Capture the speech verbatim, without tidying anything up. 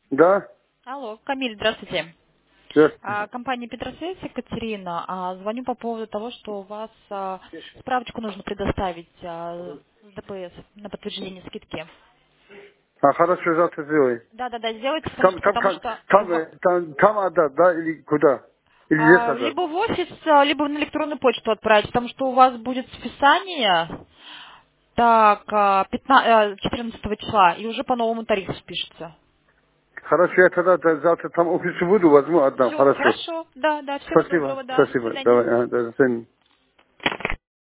Да? Алло, Камиль, здравствуйте. Здравствуйте. А, Компания Петросвязь, Екатерина. А, Звоню по поводу того, что у вас а, справочку нужно предоставить а, с ДПС на подтверждение скидки. А, хорошо, завтра сделай. Да-да-да, сделайте, потому Там, что, там, потому там, что там, в- э, там, там отдать, да, или куда? Или здесь а, отдать? либо в офис, а, либо на электронную почту отправить, потому что у вас будет списание так, а, пятна- а, четырнадцатого числа, и уже по новому тарифу спишется. Хорошо, я тогда да, завтра там офисе буду, возьму, отдам. Все, Хорошо. хорошо, да, да, всего Спасибо, доброго, да, до спасибо. свидания. Давай, а, до свидания.